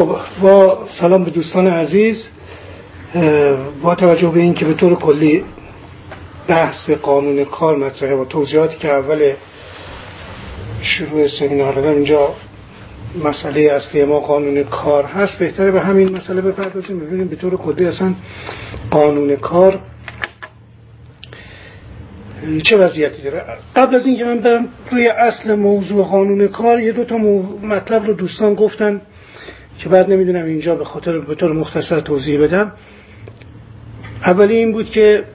خب با سلام به دوستان عزیز. با توجه به این که به طور کلی بحث قانون کار مطرحه و توضیحاتی که اول شروع سمینار دادم، اینجا مسئله اصلی ما قانون کار هست، بهتره به همین مسئله بپردازیم، ببینیم به طور کلی اصلا قانون کار چه وضعیتی داره. قبل از اینکه من برم روی اصل موضوع قانون کار، یه دو تا مطلب رو دوستان گفتن که بعد نمیدونم اینجا به خاطر به طور مختصر توضیح بدم. اولی این بود که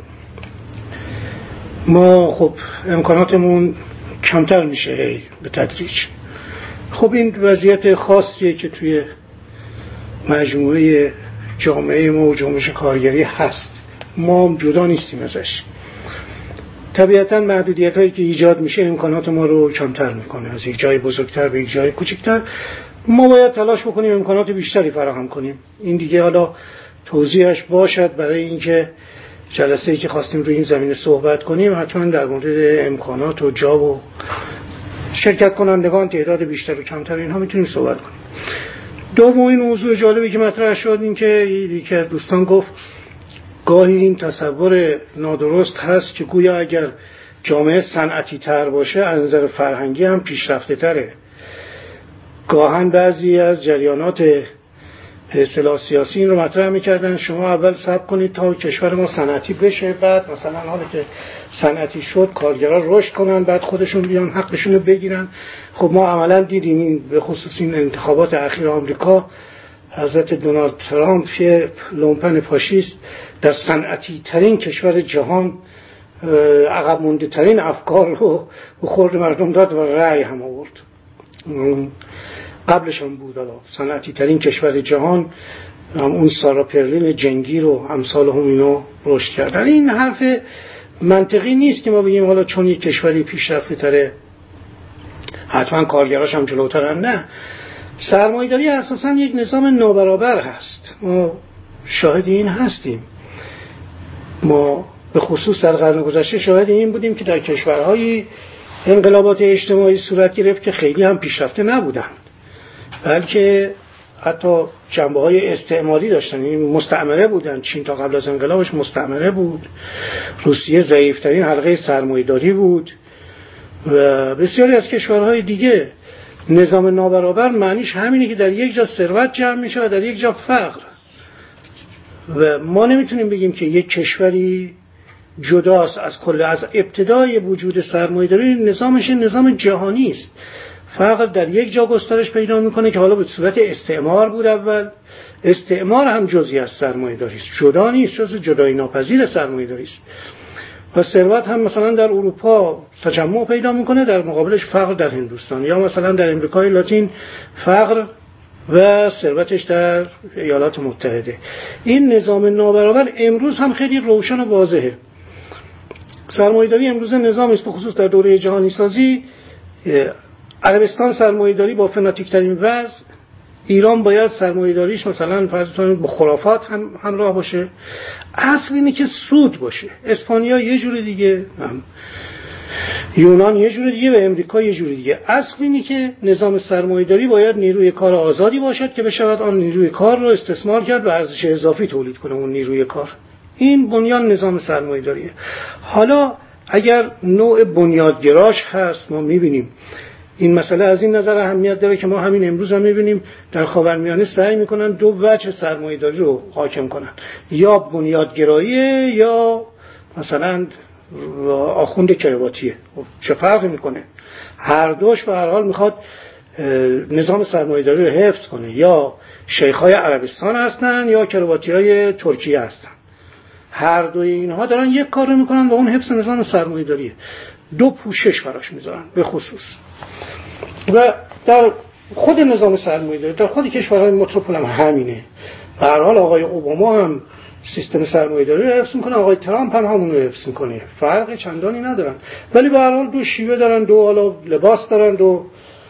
ما خب امکاناتمون کمتر میشه به تدریج. خب این وضعیت خاصیه که توی مجموعه جامعه ما و جنبش کارگری هست، ما جدا نیستیم ازش. طبیعتاً محدودیت هایی که ایجاد میشه امکانات ما رو کمتر میکنه، از یک جای بزرگتر به یک جای کوچکتر. ما باید تلاش بکنیم امکانات بیشتری فراهم کنیم. این دیگه حالا توضیحش باشد برای اینکه جلسه‌ای که خواستیم روی این زمینه صحبت کنیم حتما در مورد امکانات و جا و شرکت کنندگان، تعداد بیشتر و کمتر، اینها میتونیم صحبت کنیم. دومین موضوع جالبی که مطرح شد این که یکی از دوستان گفت گاهی این تصور نادرست هست که گویا اگر جامعه صنعتی تر باشه از نظر فرهنگی هم پیشرفته تره. گاهن بعضی از جریانات اصطلاح سیاسی این رو مطرح میکردن شما اول صبر کنید تا کشور ما صنعتی بشه، بعد مثلا حالا که صنعتی شد کارگرها رشد کنن، بعد خودشون بیان حقشون رو بگیرن. خب ما عملا دیدیم این به خصوص این انتخابات اخیر آمریکا، حضرت دونالد ترامپ یه لومپن فاشیست در صنعتی ترین کشور جهان عقب مونده ترین افکار رو به خورد مردم داد و رأی هم آورد. قبلش هم بود حالا صنعتی ترین کشور جهان، اون سارا پرلین جنگی رو امثال هم اینو رشد کردن. این حرف منطقی نیست که ما بگیم حالا چون یک کشوری پیشرفته تره حتما کارگراش هم جلوترن. نه، سرمایه‌داری اساساً یک نظام نابرابر هست. ما شاهد این هستیم. ما به خصوص در قرن گذشته شاهد این بودیم که در کشورهای انقلابات اجتماعی صورت گرفت که خیلی هم پیشرفته نبودند، بلکه حتی جنبه‌های استعماری داشتن. این مستعمره بودن. چین تا قبل از انقلابش مستعمره بود. روسیه ضعیف‌ترین حلقه سرمایه‌داری بود و بسیاری از کشورهای دیگه. نظام نابرابر معنیش همینه که در یک جا ثروت جمع میشه و در یک جا فقر. و ما نمیتونیم بگیم که یک کشوری جداست از کل. از ابتدای وجود سرمایه‌داری نظامش نظام جهانی است. فقر در یک جا گسترش پیدا میکنه که حالا به صورت استعمار بود. اول استعمار هم جزئی از سرمایه‌داری است، جدا نیست، جزء جدایی ناپذیر سرمایه‌داری است. و ثروت هم مثلا در اروپا تجمع پیدا میکنه، در مقابلش فقر در هندوستان، یا مثلا در امریکای لاتین فقر و ثروتش در ایالات متحده. این نظام نابرابر امروز هم خیلی روشن و واضحه. سرمایه‌داری امروز نظام است، به خصوص در دوره جهانی سازی. عربستان سرمایه‌داری با فناتیک ترین وضع، ایران باید سرمایه‌داریش مثلا فرض کنید با خرافات همراه باشه. اصل اینه که سود باشه. اسپانیا یه جور دیگه، یونان یه جور دیگه و امریکا یه جور دیگه. اصل اینه که نظام سرمایه‌داری باید نیروی کار آزادی باشد که بشود آن نیروی کار رو استثمار کرد و ارزش اضافی تولید کنه اون نیروی کار. این بنیان نظام سرمایه‌داریه. حالا اگر نوع بنیادگراش هست، ما می‌بینیم این مسئله از این نظر اهمیت داره که ما همین امروز هم می‌بینیم در خاورمیانه سعی می‌کنن دو وجه سرمایه‌داری رو حاکم کنن، یا بنیادگرایی یا مثلا آخوند کرواتیه. چه فرقی می‌کنه؟ هر دوش به هر حال می‌خواد نظام سرمایه‌داری رو حفظ کنه. یا شیخ‌های عربستان هستن یا کرواتی‌های ترکیه هستن. هر دوی اینها دارن یک کار رو می‌کنن و اون حفظ نظام سرمایه‌داریه. دو پوشش براش می‌ذارن به خصوص. و در خود نظام سرمایه‌داری در خود کشورهای متروپول هم همینه. به هر حال آقای اوباما هم سیستم سرمایه‌داری رو حفظ میکنه، آقای ترامپ هم همون رو حفظ میکنه. فرقی چندانی ندارن، ولی به هر حال دو شیوه دارن، دو حالا لباس دارن، دو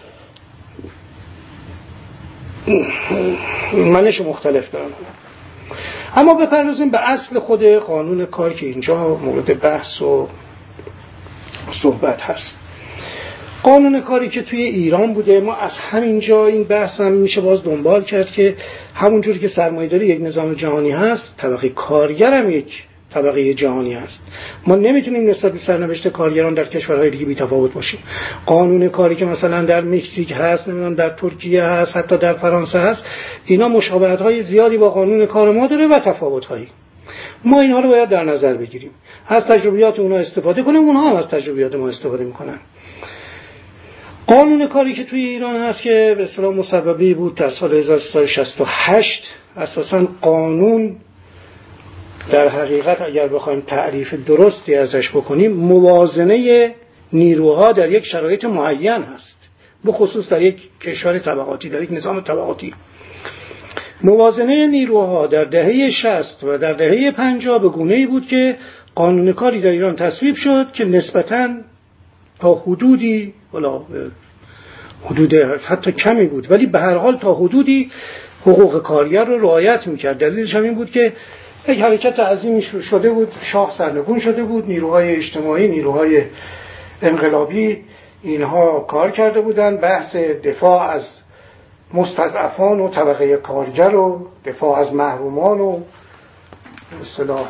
منش مختلف دارن. اما بپردازیم به اصل خود قانون کار که اینجا مورد بحث و صحبت هست. قانون کاری که توی ایران بوده، ما از همینجا این بحث هم میشه باز دنبال کرد که همونجوری که سرمایه‌داری یک نظام جهانی هست، طبقه کارگر هم یک طبقه جهانی هست. ما نمیتونیم نسبت به سرنوشت کارگران در کشورهای دیگه بی‌تفاوت باشیم. قانون کاری که مثلا در مکزیک هست، نمیدونم در ترکیه هست، حتی در فرانسه هست، اینا مشابهت‌های زیادی با قانون کار ما داره و تفاوت‌هایی. ما اینها رو باید در نظر بگیریم، از تجربیات اونها استفاده کنیم، اونها هم از تجربیات ما استفاده میکنن. قانون کاری که توی ایران هست که به اصطلاح مسببی بود در سال 1368، اساساً قانون در حقیقت اگر بخوایم تعریف درستی ازش بکنیم، موازنه نیروها در یک شرایط معین هست، به خصوص در یک کشور طبقاتی، در یک نظام طبقاتی. موازنه نیروها در دهه 60 و در دهه 50 به گونه‌ای بود که قانون کاری در ایران تصویب شد که نسبتاً تا حدودی، حدود حتی کمی بود، ولی به هر حال تا حدودی حقوق کارگر رو رعایت می‌کرد. دلیلش هم این بود که یک حرکت عظیمی شده بود، شاه سرنگون شده بود، نیروهای اجتماعی، نیروهای انقلابی اینها کار کرده بودند، بحث دفاع از مستضعفان و طبقه کارگر و دفاع از محرومان و به اصطلاح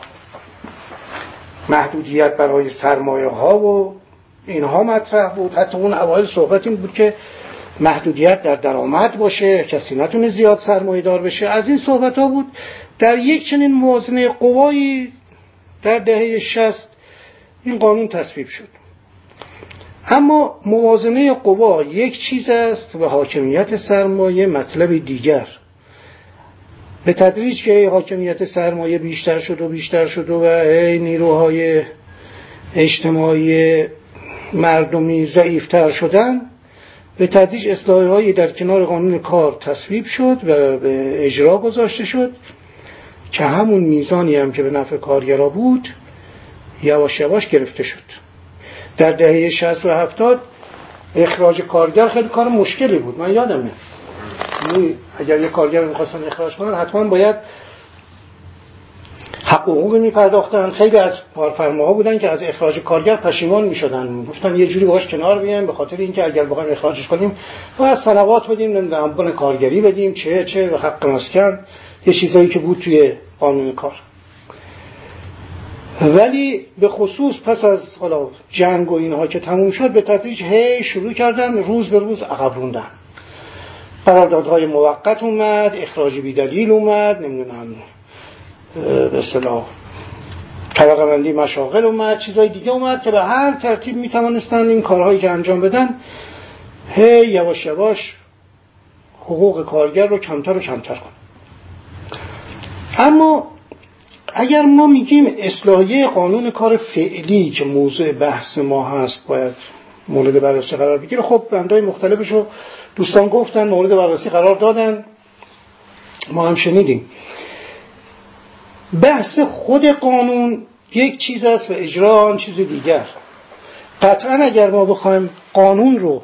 محدودیت برای سرمایه ها و اینها مطرح بود. حتی اون اوایل صحبت این بود که محدودیت در درآمد باشه، کسی نتونه زیاد سرمایه دار بشه. از این صحبت ها بود. در یک چنین موازنه قوایی در دهه 60 این قانون تصویب شد. اما موازنه قوا یک چیز است و حاکمیت سرمایه مطلب دیگر. به تدریج که حاکمیت سرمایه بیشتر شد و بیشتر شد و نیروهای اجتماعی مردمی ضعیفتر شدن، به تدریج اصلاحاتی در کنار قانون کار تصویب شد و به اجرا گذاشته شد که همون میزانی هم که به نفع کارگرها بود یواش یواش گرفته شد. در دهه 60 و 70 اخراج کارگر خیلی کار مشکلی بود. من یادمه اگر یک کارگر رو می‌خواستن اخراج کنن حتما باید حقوقی می‌پرداختن. خیلی از کارفرماها بودن که از اخراج کارگر پشیمان می‌شدن، گفتن یه جوری باهاش کنار بیایم، به خاطر اینکه اگر بخوایم اخراجش کنیم باید سنوات بدیم، نمیدونم بن کارگری بدیم، چه و حق مسکن، یه چیزایی که بود توی قانون کار. ولی به خصوص پس از جنگ و اینها که تموم شد، به تدریج شروع کردن روز به روز عقب روندن. قراردادهای موقت اومد، اخراج بی دلیل اومد، نمیدونم به اصطلاح طبقه بندی مشاغل اومد، چیزای دیگه اومد که به هر ترتیب میتوانستن این کارهایی که انجام بدن یواش یواش حقوق کارگر رو کمتر و کمتر کن. اما اگر ما میگیم اصلاحیه قانون کار فعلی که موضوع بحث ما هست باید مورد بررسی قرار بگیره، خب بندهای مختلفش رو دوستان گفتن، مورد بررسی قرار دادن، ما هم شنیدیم. بحث خود قانون یک چیز است و اجرا آن چیز دیگر. قطعا اگر ما بخوایم قانون رو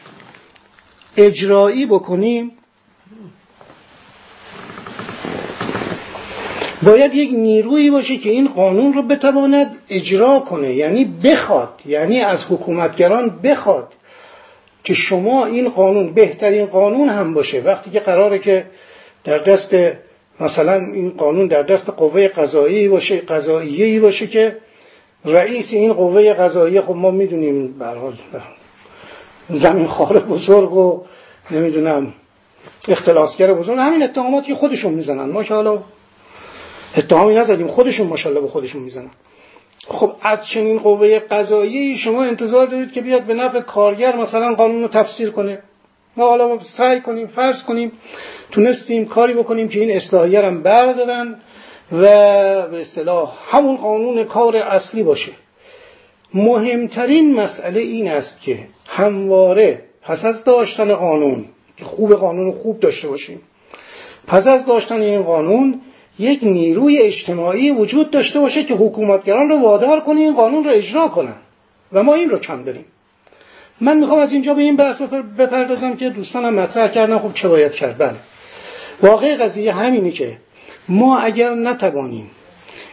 اجرایی بکنیم باید یک نیرویی باشه که این قانون رو بتواند اجرا کنه، یعنی بخواد، یعنی از حکومتگران بخواد که شما این قانون بهترین قانون هم باشه. وقتی که قراره که در دست مثلا این قانون در دست قوه قضاییه‌ای باشه که رئیس این قوه قضاییه، خب ما میدونیم به هر حال زمینخوار بزرگ و نمیدونم اختلاسگر بزرگ، همین اتهاماتی خودشون میزنن، ما که حالا اتهامی نزدیم، خودشون ماشاءالله به خودشون میزنن. خب از چنین قوه قضاییه‌ای شما انتظار دارید که بیاد به نفع کارگر مثلا قانون رو تفسیر کنه؟ ما حالا سعی کنیم فرض کنیم تونستیم کاری بکنیم که این اصلاحیه رو بردارن و به اصطلاح همون قانون کار اصلی باشه. مهمترین مسئله این است که همواره پس از داشتن قانون، که قانون خوب داشته باشیم، پس از داشتن این قانون یک نیروی اجتماعی وجود داشته باشه که حکومتگران رو وادار کنه این قانون رو اجرا کنن و ما این رو کم داریم. من میخوام از اینجا به این بحث بپردازم که دوستانم مطرح کردن خب چه باید کرد. بله، واقع قضیه همینه که ما اگر نتوانیم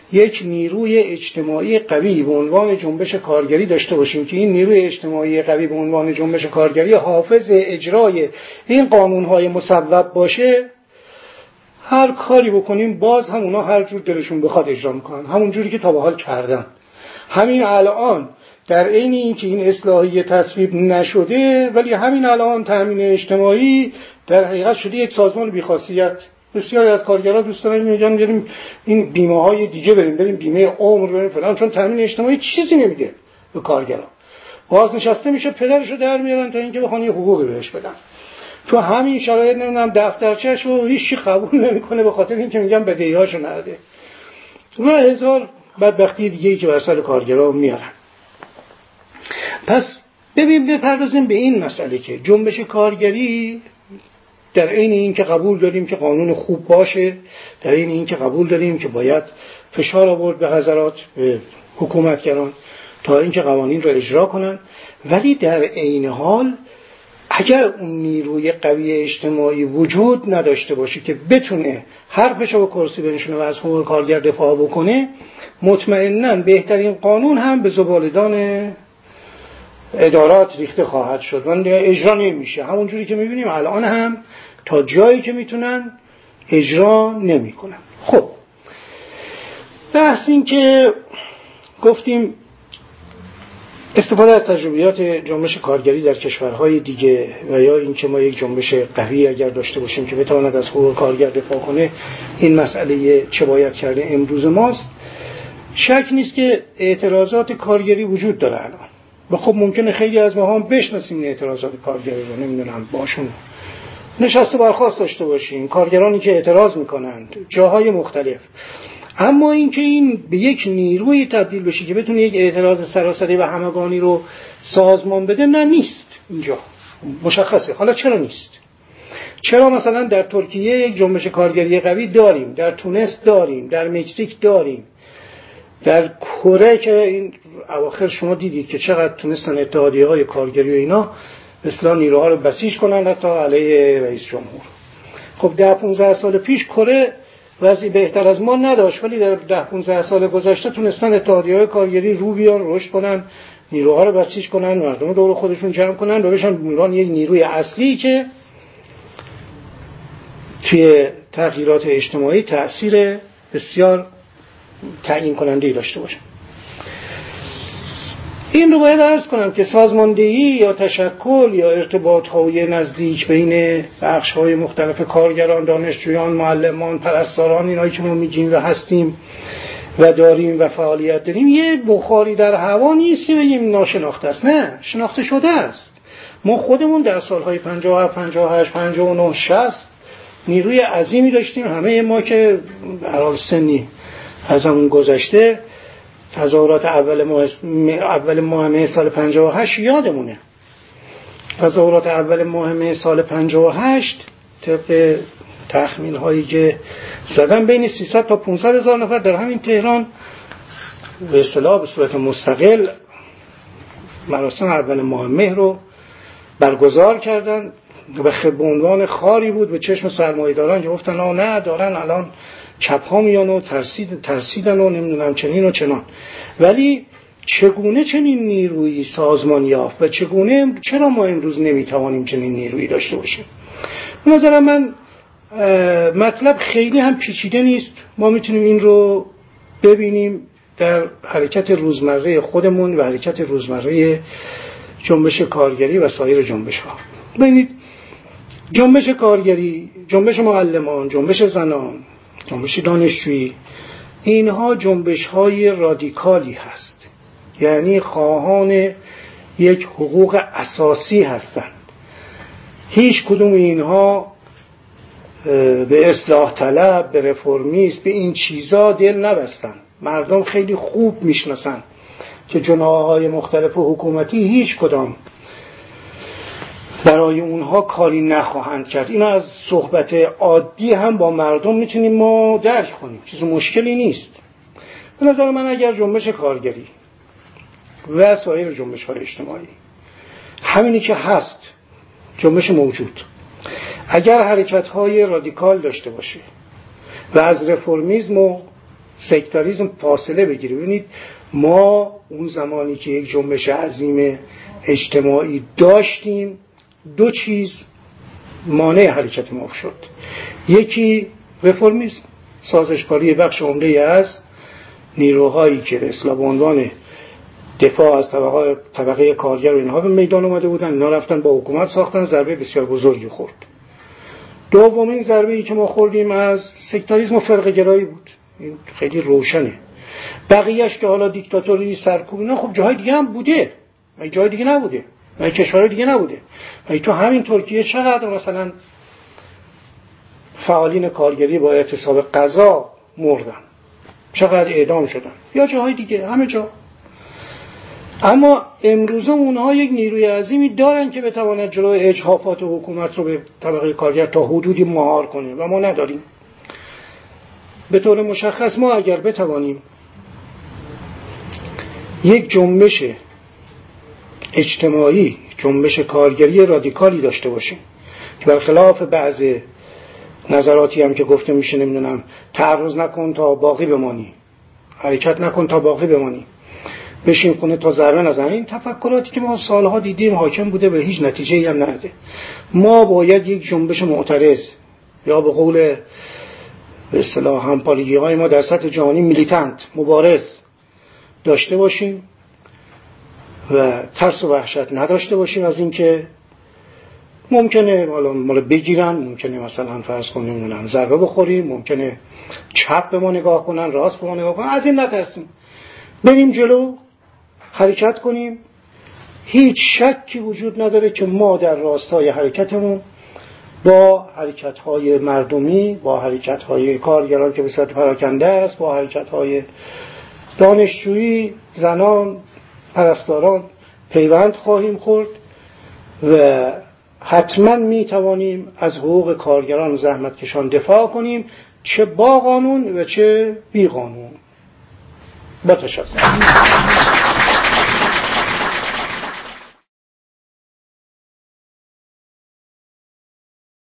یک نیروی اجتماعی قوی به عنوان جنبش کارگری داشته باشیم که این نیروی اجتماعی قوی به عنوان جنبش کارگری حافظ اجرای این قانون‌های مصوب باشه، هر کاری بکنیم باز هم اونا هر جور دلشون بخواد اجرا میکنن، همون جوری که تا به حال کردن. همین الان در عین اینکه این اصلاحیه تصویب نشده، ولی همین الان تامین اجتماعی در حقیقت شده یک سازمان بی‌خاصیت. بسیاری از کارگرها دوست دارن میگن بریم این بیمه های دیگه بریم بیمه عمر بریم فلان، چون تامین اجتماعی چیزی نمیده به کارگرها. بازنشسته میشه پدرشو در میارن تا اینکه بخوان یه حقوقی بهش بدن. تو همین شرایط نمیدونم دفترچه‌شو هیچ چی قبول نمیکنه به خاطر اینکه میگن بدهی‌هاشو نده. و هزار بدبختی دیگه‌ای که بر سر کارگرها میارن. پس بپردازیم به این مسئله که جنبش کارگری در عین این که قبول داریم که قانون خوب باشه، در عین این که قبول داریم که باید فشار آورد به حضرات، به حکومتگران تا اینکه قوانین رو اجرا کنن، ولی در عین حال اگر اون نیروی قوی اجتماعی وجود نداشته باشه که بتونه حرفشو به کرسی بنشونه و از حقوق کارگر دفاع بکنه، مطمئناً بهترین قانون هم به زباله‌دان ادارات ریخته خواهد شد و اجرا نمیشه. همونجوری که میبینیم الان هم تا جایی که میتونن اجرا نمیکنن. خب بحث این که گفتیم استفاده از تجربیات جنبش کارگری در کشورهای دیگه و یا این که ما یک جنبش قوی اگر داشته باشیم که بتواند از حقوق کارگر دفاع کنه، این مسئله چه باید کرده امروز ماست. شک نیست که اعتراضات کارگری وجود داره الان و خب ممکنه خیلی از ما هم بشناسیم اعتراضات کارگری رو، نمیدونم باشون نشست و برخاست داشته باشیم، کارگرانی که اعتراض میکنند جاهای مختلف. اما اینکه این به یک نیروی تبدیل بشه که بتونه یک اعتراض سراسری و همگانی رو سازمان بده، نه نیست اینجا مشخصه. حالا چرا نیست؟ چرا مثلا در ترکیه یک جنبش کارگری قوی داریم، در تونس داریم، در مکزیک داریم، در کره که این اواخر شما دیدید که چقدر تونستن اتحادیه‌های کارگری و اینا اصلا نیروها رو بسیج کنن حتی علیه رئیس جمهور. خب 10-15 سال پیش کره وضعی بهتر از ما نداشت، ولی در 10-15 سال گذشته تونستن اتحادیه‌های کارگری رو بیان، رشد کنن، نیروها رو بسیج کنن، مردم رو دور خودشون جمع کنن و بشن بونان یک نیروی اصلی که توی تغییرات اجتماعی تأثیر بسیار تعیین کننده‌ای داشته باشه. این رو باید عرض کنم که سازماندهی یا تشکل یا ارتباط‌های نزدیک بین بخش‌های مختلف کارگران، دانشجویان، معلمان، پرستاران، اینایی که ما میگیم و هستیم و داریم و فعالیت داریم، یه بخاری در هوا نیست که بگیم ناشناخته است. نه، شناخته شده است. ما خودمون در سالهای 57 58 59 60 نیروی عظیمی داشتیم. همه ما که به هر حال سنی از همون گذشته تظاهرات اول ماه مه سال 58 یادمونه. تظاهرات اول ماه مه سال 58 طبق تخمین هایی که زدن بین 300 تا 500 هزار نفر در همین تهران به اصطلاح به صورت مستقل مراسم اول ماه مه رو برگزار کردن و به عنوان خاری بود به چشم سرمایه‌داران که گفتن نه دارن الان چپ ها میان و ترسیدن و نمیدونم چنین و چنان. ولی چگونه چنین نیرویی سازمان یافت و چرا ما امروز نمیتوانیم چنین نیرویی داشته باشیم؟ به نظر من مطلب خیلی هم پیچیده نیست. ما میتونیم این رو ببینیم در حرکت روزمره خودمون و حرکت روزمره جنبش کارگری و سایر جنبش ها. ببینید جنبش کارگری، جنبش معلمان، جنبش زنان، جنبش دانشجویی، اینها جنبش های رادیکالی هست، یعنی خواهان یک حقوق اساسی هستند. هیچ کدوم اینها به اصلاح طلب، به رفرمیست، به این چیزا دل نبستن. مردم خیلی خوب میشناسن که جناح‌های مختلف حکومتی هیچ کدام برای اونها کاری نخواهند کرد. اینا از صحبت عادی هم با مردم میتونیم ما درک کنیم، چیز مشکلی نیست. به نظر من اگر جنبش کارگری و سایر جنبش های اجتماعی همینی که هست، جنبش موجود، اگر حرکت های رادیکال داشته باشه و از رفرمیسم و سکتاریسم فاصله بگیره. ببینید ما اون زمانی که یک جنبش عظیم اجتماعی داشتیم، دو چیز مانع حرکت ما شد. یکی رفرمیسم، سازشکاری بخش عمده از نیروهایی که به اصطلاح به عنوان دفاع از طبقه کارگر و اینها به میدان اومده بودن، اینا رفتن با حکومت ساختن، ضربه بسیار بزرگی خورد. دومین ضربه‌ای که ما خوردیم از سکتاریسم و فرقه گرایی بود. این خیلی روشنه. بقیه‌اش که حالا دیکتاتوری، سرکوب، اینا خب جاهای دیگه هم بوده، جای دیگه نبوده، کشورهای دیگه نبوده. تو همین ترکیه چقدر مثلا فعالین کارگری با اعتصاب غذا مردن، چقدر اعدام شدن، یا جاهای دیگه، همه جا. اما امروزه اونها یک نیروی عظیمی دارن که بتواند جلوی اجحافات حکومت رو به طبقه کارگر تا حدودی مهار کنه و ما نداریم. به طور مشخص ما اگر بتوانیم یک جنبش اجتماعی، جنبش کارگری رادیکالی داشته باشیم که برخلاف بعض نظراتی هم که گفته میشه نمیدونم تعرض نکن تا باقی بمانی، حرکت نکن تا باقی بمانی، بشین خونه تا ضربه نزن، این تفکراتی که ما سالها دیدیم حاکم بوده به هیچ نتیجه‌ای هم نرسیده. ما باید یک جنبش معترض، یا به قول به اصطلاح همپالیگی‌های ما در سطح جهانی میلیتانت، مبارز داشته باشیم و ترس و وحشت نداشته باشیم از اینکه ممکنه مالا بگیرن، ممکنه مثلا فرض کنیم نمیدونم ضربه بخوریم، ممکنه چپ به ما نگاه کنن، راست به ما نگاه کنن، از این نترسیم، بریم جلو، حرکت کنیم. هیچ شکی وجود نداره که ما در راستای حرکتمون با حرکت‌های مردمی، با حرکت‌های کارگران که به صورت پراکنده است، با حرکت‌های دانشجویی، زنان، پرستاران پیوند خواهیم خورد و حتما میتوانیم از حقوق کارگران و زحمتکشان دفاع کنیم، چه با قانون و چه بی قانون. با تشکر.